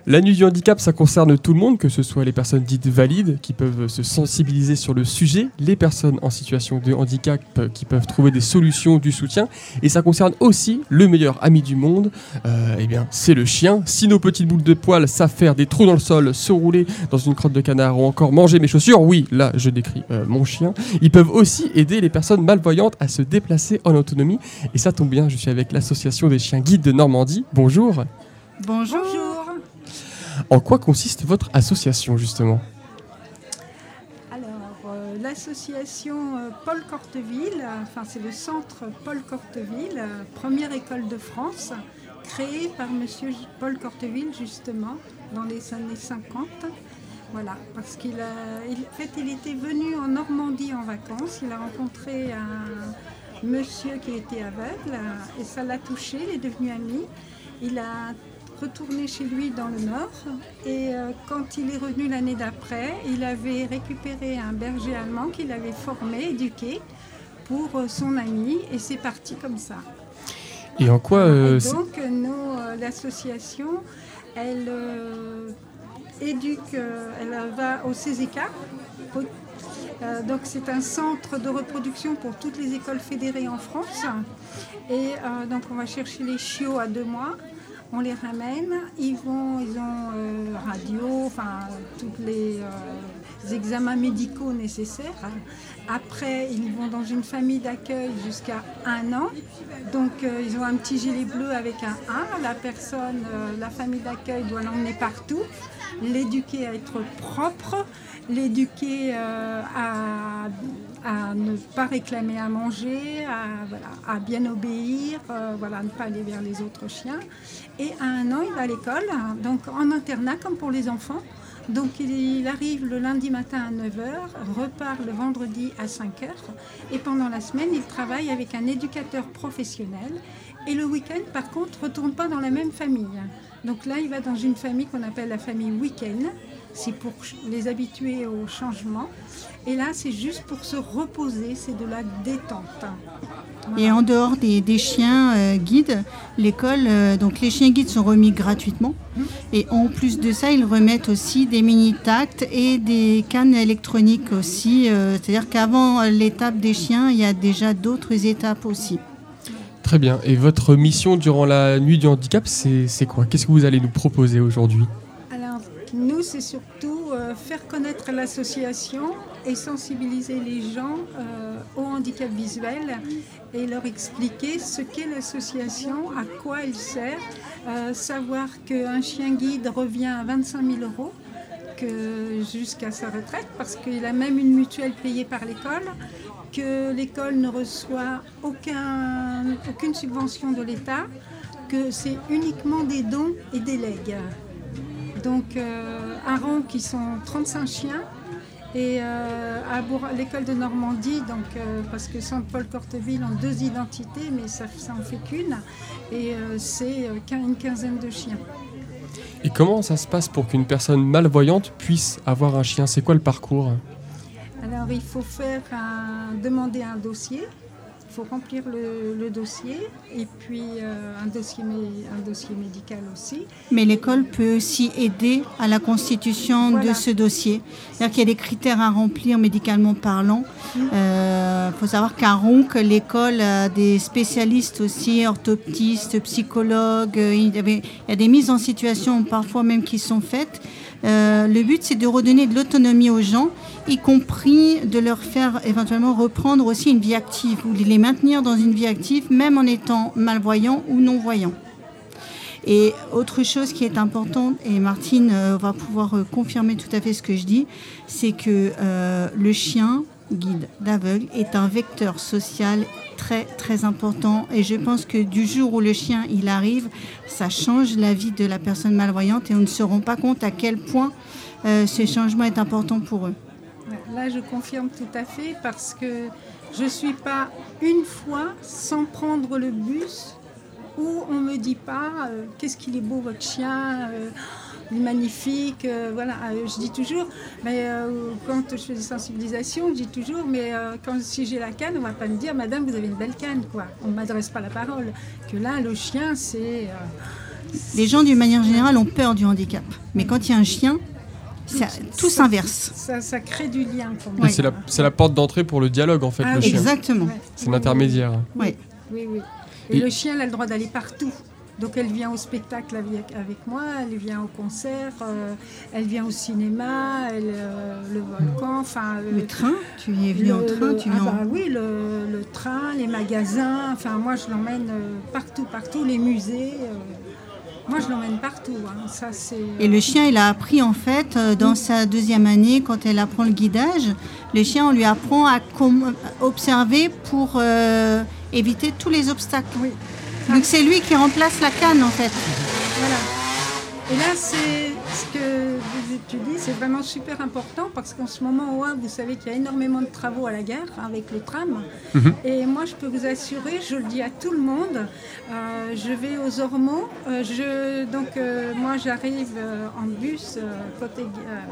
La nuit du handicap, ça concerne tout le monde, que ce soit les personnes dites valides, qui peuvent se sensibiliser sur le sujet, les personnes en situation de handicap, qui peuvent trouver des solutions, du soutien, et ça concerne aussi le meilleur ami du monde, eh bien, c'est le chien. Si nos petites boules de poils savent faire des trous dans le sol, se rouler dans une crotte de canard ou encore manger mes chaussures, oui, là, je décris mon chien, ils peuvent aussi aider les personnes malvoyantes à se déplacer en autonomie, et ça tombe bien, je suis avec l'association des chiens guides de Normandie. Bonjour. Bonjour. En quoi consiste votre association, justement ? Alors, l'association Paul Corteville, c'est le centre Paul Corteville, première école de France, créée par monsieur Paul Corteville, justement, dans les années 50. Voilà, parce qu'il était venu en Normandie en vacances, il a rencontré un monsieur qui était aveugle, et ça l'a touché, il est devenu ami. Il a retourné chez lui dans le Nord et quand il est revenu l'année d'après, il avait récupéré un berger allemand qu'il avait formé, éduqué pour son ami et c'est parti comme ça. Et en quoi donc l'association, elle éduque, elle va au CZK. Donc c'est un centre de reproduction pour toutes les écoles fédérées en France et donc on va chercher les chiots à 2 mois. On les ramène, ils ont radio, tous les examens médicaux nécessaires. Après, ils vont dans une famille d'accueil jusqu'à 1 an. Donc, ils ont un petit gilet bleu avec un A. La famille d'accueil doit l'emmener partout, l'éduquer à être propre, l'éduquer à ne pas réclamer à manger, à bien obéir, à ne pas aller vers les autres chiens. Et à 1 an, il va à l'école, donc en internat comme pour les enfants. Donc il arrive le lundi matin à 9h, repart le vendredi à 5h. Et pendant la semaine, il travaille avec un éducateur professionnel. Et le week-end, par contre, ne retourne pas dans la même famille. Donc là, il va dans une famille qu'on appelle la famille week-end. C'est pour les habituer au changement. Et là, c'est juste pour se reposer, c'est de la détente. Voilà. Et en dehors des chiens guides, l'école, donc les chiens guides sont remis gratuitement. Et en plus de ça, ils remettent aussi des mini-tacts et des cannes électroniques aussi. C'est-à-dire qu'avant l'étape des chiens, il y a déjà d'autres étapes aussi. Très bien. Et votre mission durant la nuit du handicap, c'est quoi ? Qu'est-ce que vous allez nous proposer aujourd'hui ? Alors, nous, c'est surtout faire connaître l'association et sensibiliser les gens au handicap visuel et leur expliquer ce qu'est l'association, à quoi elle sert. Savoir qu'un chien guide revient à 25 000 € jusqu'à sa retraite, parce qu'il a même une mutuelle payée par l'école, que l'école ne reçoit aucune subvention de l'État, que c'est uniquement des dons et des legs. Donc à Ron, qui sont 35 chiens, et à l'école de Normandie, parce que Centre Paul Corteville ont 2 identités, mais ça en fait qu'une, et c'est une quinzaine de chiens. Et comment ça se passe pour qu'une personne malvoyante puisse avoir un chien ? C'est quoi le parcours ? Alors il faut demander un dossier. Il faut remplir le dossier et puis un dossier médical aussi. Mais l'école peut aussi aider à la constitution de ce dossier. C'est-à-dire qu'il y a des critères à remplir médicalement parlant. Faut savoir qu'à Ronc, l'école a des spécialistes aussi, orthoptistes, psychologues. Il y a des mises en situation parfois même qui sont faites. Le but, c'est de redonner de l'autonomie aux gens, y compris de leur faire éventuellement reprendre aussi une vie active, ou de les maintenir dans une vie active, même en étant malvoyants ou non-voyants. Et autre chose qui est importante, et Martine va pouvoir confirmer tout à fait ce que je dis, c'est que le chien guide d'aveugle est un vecteur social très très important, et je pense que du jour où le chien il arrive, ça change la vie de la personne malvoyante, et on ne se rend pas compte à quel point ce changement est important pour eux. Là je confirme tout à fait, parce que je ne suis pas une fois sans prendre le bus où on ne me dit pas qu'est-ce qu'il est beau votre chien, il est magnifique, je dis toujours, mais quand je fais des sensibilisations, je dis toujours, mais si j'ai la canne, on ne va pas me dire madame vous avez une belle canne, quoi. On ne m'adresse pas la parole, que là le chien c'est Les gens, d'une manière générale, ont peur du handicap. Mais quand il y a un chien, tout s'inverse. Ça crée du lien. Oui. C'est la porte d'entrée pour le dialogue, en fait, le chien. Exactement. C'est l'intermédiaire. Oui. Et le chien, elle a le droit d'aller partout. Donc elle vient au spectacle avec moi, elle vient au concert, elle vient au cinéma, le volcan, enfin... le train, tu y es venu en train, oui, le train, les magasins, enfin moi je l'emmène partout, les musées, moi je l'emmène partout. Hein. Ça, Et le chien, il a appris en fait, dans sa 2e année, quand elle apprend le guidage, le chien, on lui apprend à observer pour éviter tous les obstacles. Oui. Donc c'est lui qui remplace la canne en fait. Voilà. Et là, c'est ce que tu dis, c'est vraiment super important parce qu'en ce moment, vous savez qu'il y a énormément de travaux à la gare avec le tram. Et moi, je peux vous assurer, je le dis à tout le monde, je vais aux Ormeaux. Moi, j'arrive en bus côté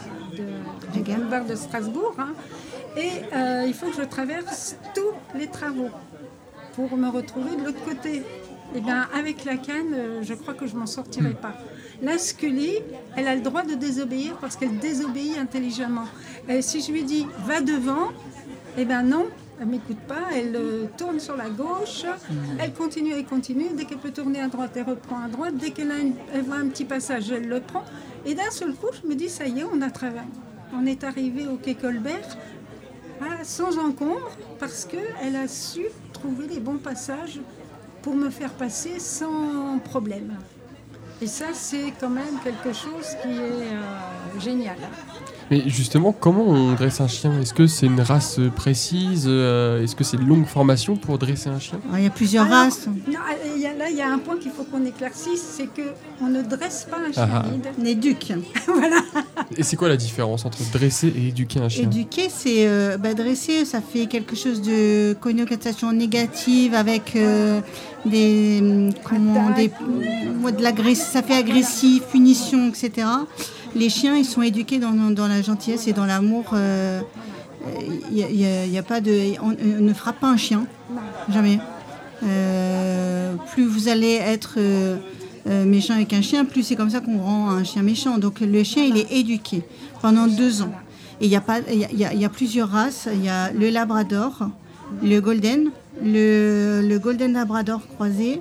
du boulevard de Strasbourg. Hein, et il faut que je traverse tous les travaux pour me retrouver de l'autre côté. Eh bien, avec la canne, je crois que je ne m'en sortirai pas. La Scully, elle a le droit de désobéir parce qu'elle désobéit intelligemment. Et si je lui dis « va devant », eh bien non, elle ne m'écoute pas, elle tourne sur la gauche, elle continue. Dès qu'elle peut tourner à droite, elle reprend à droite. Dès qu'elle voit un petit passage, elle le prend. Et d'un seul coup, je me dis « ça y est, on est arrivé au quai Colbert ». Sans encombre, parce qu'elle a su trouver les bons passages pour me faire passer sans problème. Et ça, c'est quand même quelque chose qui est génial. Mais justement, comment on dresse un chien ? Est-ce que c'est une race précise ? Est-ce que c'est une longue formation pour dresser un chien ? Il y a plusieurs races. Il y a un point qu'il faut qu'on éclaircisse, c'est qu'on ne dresse pas un chien guide. On éduque. Voilà. Et c'est quoi la différence entre dresser et éduquer un chien ? Éduquer, c'est dresser, ça fait quelque chose de connotation négative avec ça fait agressif, punition, etc. Les chiens, ils sont éduqués dans la gentillesse et dans l'amour. Y a pas on ne frappe pas un chien, jamais. Plus vous allez être méchant avec un chien, plus c'est comme ça qu'on rend un chien méchant. Donc le chien, il est éduqué pendant 2 ans. Et il y a plusieurs races. Il y a le Labrador, le Golden, le Golden Labrador croisé,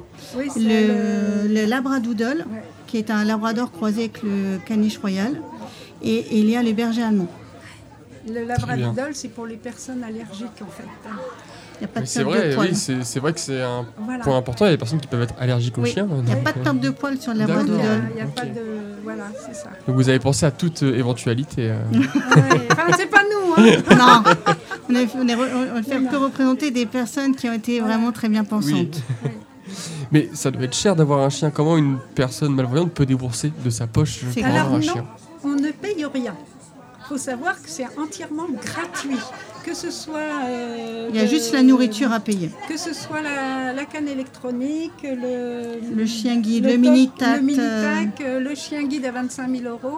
le Labradoodle, qui est un Labrador croisé avec le Caniche Royal, et il y a le berger allemand. Le Labradoodle, c'est pour les personnes allergiques en fait. Il n'y a pas de perte de poils. Oui, c'est vrai que c'est un point important. Il y a des personnes qui peuvent être allergiques aux chiens. Il n'y a pas de perte de poils sur le Labradoodle. Il n'y a pas de... Voilà, c'est ça. Donc vous avez pensé à toute éventualité. C'est pas nous, hein. Non, on fait que représenter des personnes qui ont été vraiment très bien pensantes. Oui. Mais ça doit être cher d'avoir un chien. Comment une personne malvoyante peut débourser de sa poche pour avoir un chien ? On ne paye rien. Il faut savoir que c'est entièrement gratuit. Que ce soit... il y a juste la nourriture à payer. Que ce soit la canne électronique, le chien guide, le mini-tac, le chien guide à 25 000 €.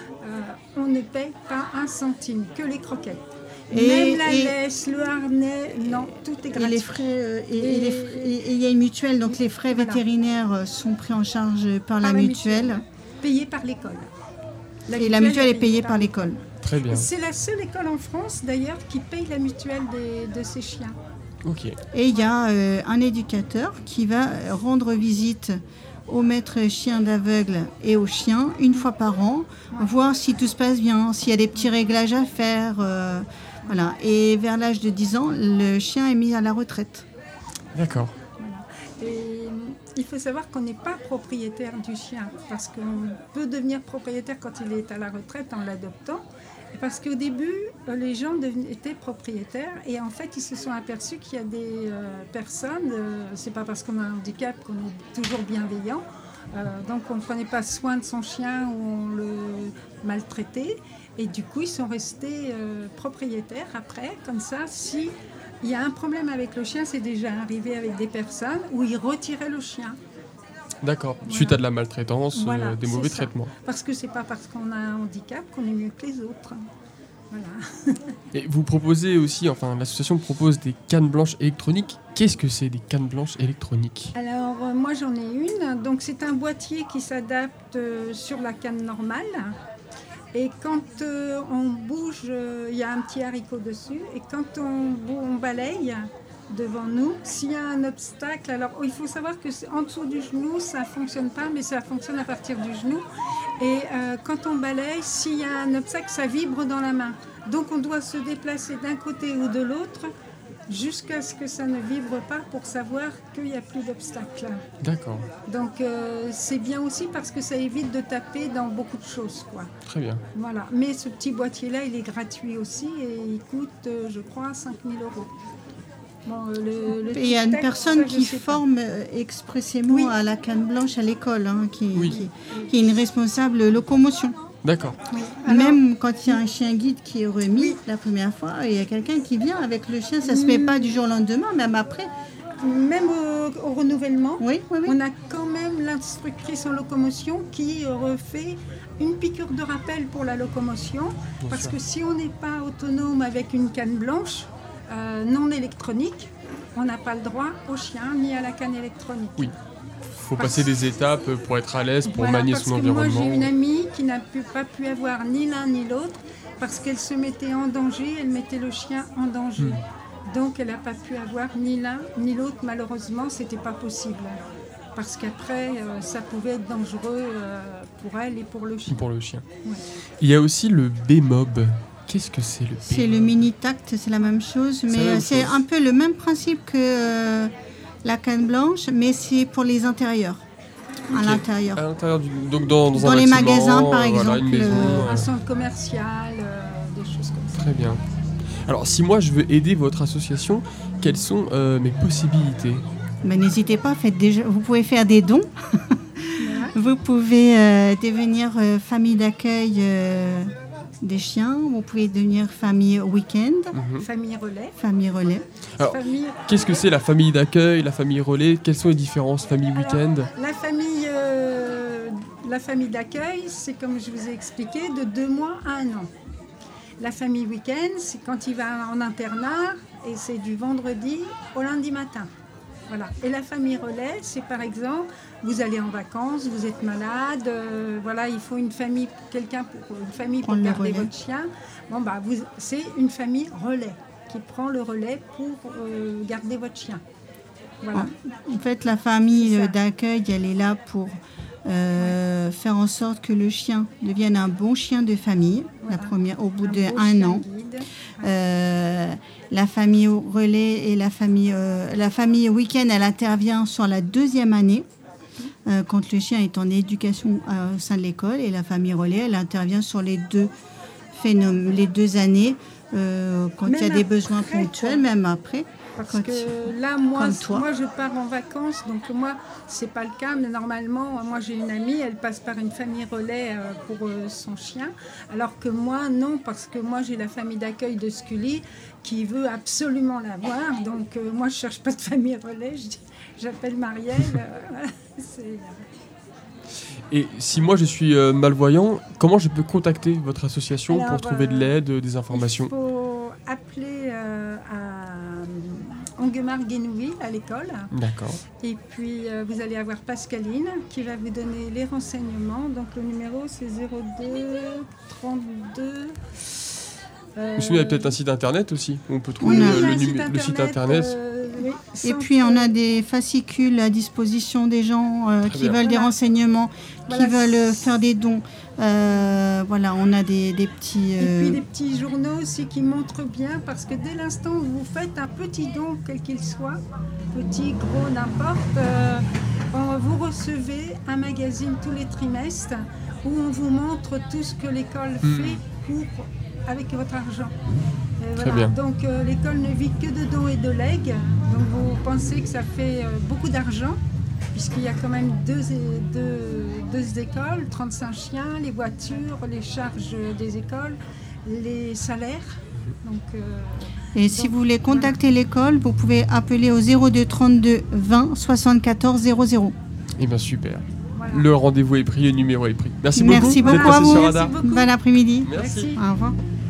On ne paye pas un centime, que les croquettes. Même la laisse, le harnais, non, tout est gratuit. Et les frais, et il y a une mutuelle, donc les frais vétérinaires sont pris en charge par la mutuelle. Payés par l'école. La mutuelle est payée par l'école. Très bien. C'est la seule école en France, d'ailleurs, qui paye la mutuelle de ses chiens. Ok. Et il y a un éducateur qui va rendre visite aux maîtres chiens d'aveugle et aux chiens une fois par an, voir si tout se passe bien, s'il y a des petits réglages à faire. Voilà. Et vers l'âge de 10 ans, le chien est mis à la retraite. D'accord. Voilà. Et il faut savoir qu'on n'est pas propriétaire du chien, parce qu'on peut devenir propriétaire quand il est à la retraite en l'adoptant. Parce qu'au début, les gens étaient propriétaires et en fait, ils se sont aperçus qu'il y a des personnes, c'est pas parce qu'on a un handicap qu'on est toujours bienveillant, donc on ne prenait pas soin de son chien ou on le maltraitait. Et du coup, ils sont restés propriétaires après, comme ça. Si il y a un problème avec le chien, c'est déjà arrivé avec des personnes où ils retiraient le chien. D'accord. Voilà. Suite à de la maltraitance, des mauvais traitements. Parce que c'est pas parce qu'on a un handicap qu'on est mieux que les autres. Voilà. Et vous proposez aussi, enfin l'association propose des cannes blanches électroniques. Qu'est-ce que c'est des cannes blanches électroniques ? Alors moi j'en ai une, donc c'est un boîtier qui s'adapte sur la canne normale. Et quand on bouge, il y a un petit haricot dessus. Et quand on balaye devant nous, s'il y a un obstacle, alors il faut savoir que en dessous du genou, ça ne fonctionne pas, mais ça fonctionne à partir du genou. Et quand on balaye, s'il y a un obstacle, ça vibre dans la main. Donc on doit se déplacer d'un côté ou de l'autre jusqu'à ce que ça ne vibre pas pour savoir qu'il n'y a plus d'obstacle. D'accord. Donc c'est bien aussi parce que ça évite de taper dans beaucoup de choses, quoi. Très bien. Voilà. Mais ce petit boîtier-là, il est gratuit aussi et il coûte, je crois, 5 000 €. Bon, il y a une personne qui forme expressément à la canne blanche à l'école, qui est une responsable locomotion. D'accord. Oui. Alors, même quand il y a un chien guide qui est remis la première fois, il y a quelqu'un qui vient avec le chien, ça ne se met pas du jour au lendemain, même après. Même au renouvellement, Oui. on a quand même l'instructrice en locomotion qui refait une piqûre de rappel pour la locomotion. Bien parce sûr. que si on n'est pas autonome avec une canne blanche, non électronique, on n'a pas le droit au chien ni à la canne électronique. Oui. Il faut passer des étapes pour être à l'aise, pour Voilà, manier parce son que environnement. Moi, j'ai une amie qui n'a pas pu avoir ni l'un ni l'autre parce qu'elle se mettait en danger, elle mettait le chien en danger. Donc, elle n'a pas pu avoir ni l'un ni l'autre. Malheureusement, c'était pas possible. Parce qu'après, ça pouvait être dangereux pour elle et pour le chien. Pour le chien. Ouais. Il y a aussi le B-Mob. Qu'est-ce que c'est le B-Mob ? C'est le mini-tact, c'est la même chose, mais c'est un peu le même principe que la canne blanche, mais c'est pour les intérieurs. À l'intérieur. À l'intérieur donc dans un les bâtiment, magasins, par exemple. Voilà, une maison, Un centre commercial, des choses comme ça. Très bien. Alors, si moi je veux aider votre association, quelles sont mes possibilités ? Mais n'hésitez pas, vous pouvez faire des dons. Voilà. Vous pouvez devenir famille d'accueil des chiens. Vous pouvez devenir famille week-end, Famille relais. famille relais. Alors, Famille... qu'est-ce que c'est la famille d'accueil, la famille relais ? Quelles sont les différences ? Famille week-end ? La famille d'accueil, c'est comme je vous ai expliqué, de 2 mois à 1 an. La famille week-end, c'est quand il va en internat et c'est du vendredi au lundi matin. Voilà. Et la famille relais, c'est par exemple, vous allez en vacances, vous êtes malade, voilà, il faut une famille pour garder votre chien. Bon, c'est une famille relais qui prend le relais pour garder votre chien. Voilà. En fait, la famille d'accueil, elle est là pour faire en sorte que le chien devienne un bon chien de famille, la première, au bout d'1 an. La famille relais et la famille week-end, elle intervient sur la 2e année, quand le chien est en éducation au sein de l'école, et la famille relais, elle intervient sur les 2 années, quand il y a des besoins ponctuels, même après. Parce que là, moi, je pars en vacances, donc moi, c'est pas le cas, mais normalement, moi, j'ai une amie, elle passe par une famille relais pour son chien, alors que moi, non, parce que moi, j'ai la famille d'accueil de Scully qui veut absolument l'avoir, donc moi, je cherche pas de famille relais, j'appelle Marielle. Et si moi je suis malvoyant, comment je peux contacter votre association pour trouver de l'aide, des informations ? Il faut appeler à Anguemar-Guénouville, à l'école. D'accord. Et puis vous allez avoir Pascaline qui va vous donner les renseignements. Donc le numéro c'est 02 32. Vous avez peut-être un site internet aussi où on peut trouver le site internet. Oui, et puis on a des fascicules à disposition des gens qui veulent des renseignements, qui veulent faire des dons. Voilà, on a des petits... Et puis des petits journaux aussi qui montrent bien, parce que dès l'instant où vous faites un petit don, quel qu'il soit, petit, gros, n'importe, vous recevez un magazine tous les trimestres où on vous montre tout ce que l'école fait avec votre argent. Très bien. Donc l'école ne vit que de dons et de legs. Donc vous pensez que ça fait beaucoup d'argent, puisqu'il y a quand même deux écoles, 35 chiens, les voitures, les charges des écoles, les salaires. Si vous voulez contacter l'école, vous pouvez appeler au 02 32 20 74 00. Eh bien super. Voilà. Le rendez-vous est pris, le numéro est pris. Merci beaucoup d'être à passé vous. sur Radar. Bon après-midi. Merci. Au revoir.